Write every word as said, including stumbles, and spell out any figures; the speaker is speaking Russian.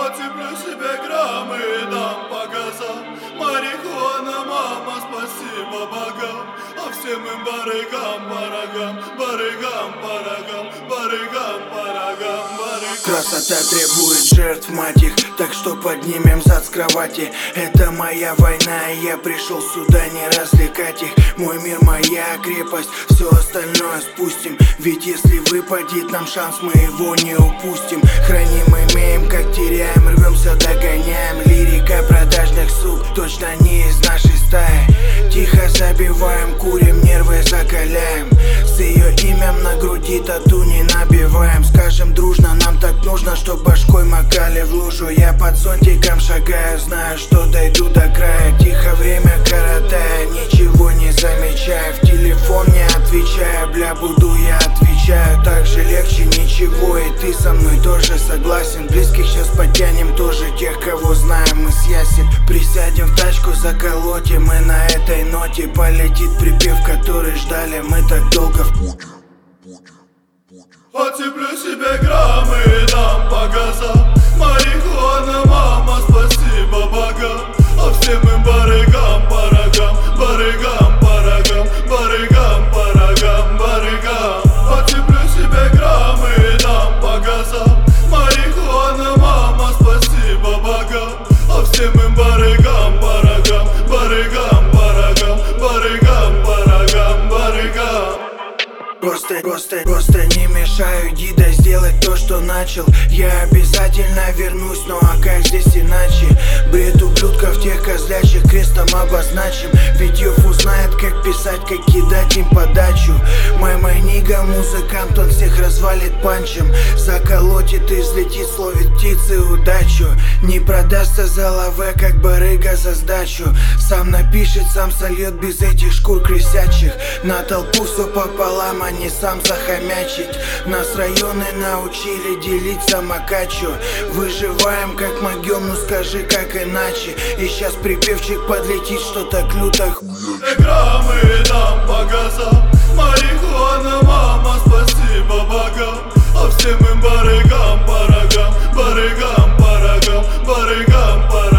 Оцеплю себе граммы и дам по газам. Марихуана, мама, спасибо богам. А всем им барыгам, барагам, барыгам, барагам, барыгам, барагам, барыгам. Красота требует жертв, мать их, так что поднимем зад с кровати. Это моя война, и я пришел сюда не развлекать их. Мой мир, моя крепость, все остальное спустим. Ведь если выпадет нам шанс, мы его не упустим. Храним, имеем, как теряем, рвемся, догоняем. Лирика продажных сук, точно не из нашей стаи. Тихо забиваем, курим, нервы закаляем. С ее именем на груди тату не набиваем. Скажем дружно, нам так нужно, чтоб башкой макали в лужу. Я под зонтиком шагаю, знаю, что дойду до края. Тихо время коротая, ничего не замечая. В телефон не отвечаю, бля, буду я отвечаю. Так же легче ничего, и ты со мной тоже согласен. Близких сейчас подтянем, тоже тех, кого знаем мы с Ясен. Присядем в тачку, заколотим, и на этой ноте полетит припев, который ждали мы так долго в пути. Оцеплю себе граммы и дам по газам. Марихуана, мама, спасибо богам. А всем им барыгам, барагам, барыгам, барагам, барыгам, барагам, барыгам. Оцеплю себе граммы и дам по газам. Марихуана, мама, спасибо богам. А всем им барыгам, барагам, барыгам, барагам, барыгам, барагам, барыгам. Просто, просто, просто не мешаю Дида сделать то, что начал. Я обязательно вернусь, ну а как здесь иначе? Бред ублюдков, тех козлячих крестом обозначим. Ведь Йов узнает, как писать, как кидать им подачу. Мой майнига, музыкант, он всех развалит панчем. Заколотит и взлетит, словит птицы удачу. Не продастся за лаве, как барыга за сдачу. Сам напишет, сам сольет без этих шкур крысячих. На толпу все пополам, а не сам захомячить. Нас районы научили делить самокачу. Выживаем как могем, ну скажи как иначе. И сейчас припевчик подлетит, что так люто хуя. Граммы дам по газам. Марихуана, мама, спасибо богам. А всем им барыгам, барагам, барыгам, барагам, барыгам, барагам.